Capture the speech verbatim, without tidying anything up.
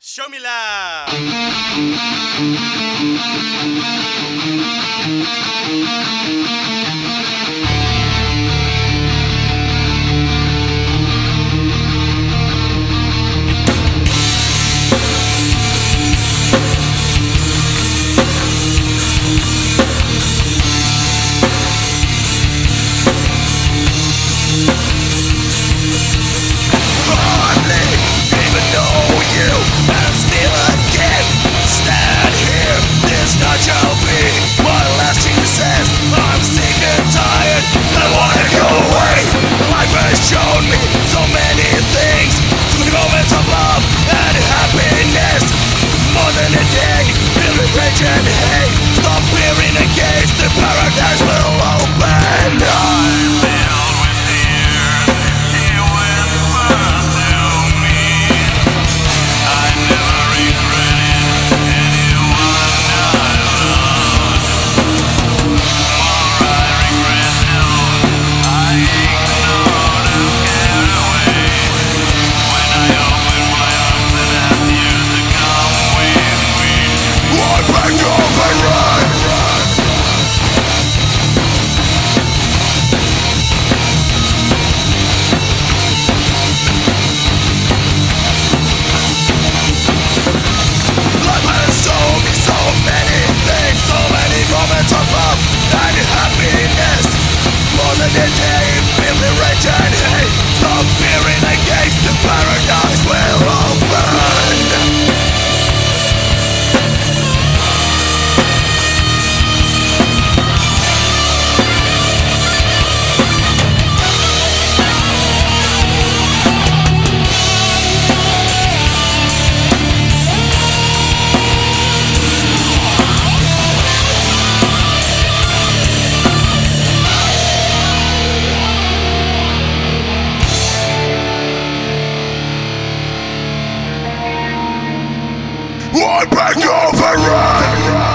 Show me love. Shown me so many things, so many moments of love and happiness. More than a day, filled with rage and hate. Stop fearing the gates, the paradise will open. I filled with tears, he whispers to me. I never regretted anyone I loved. More I regret now, I ignore. I beg you for run.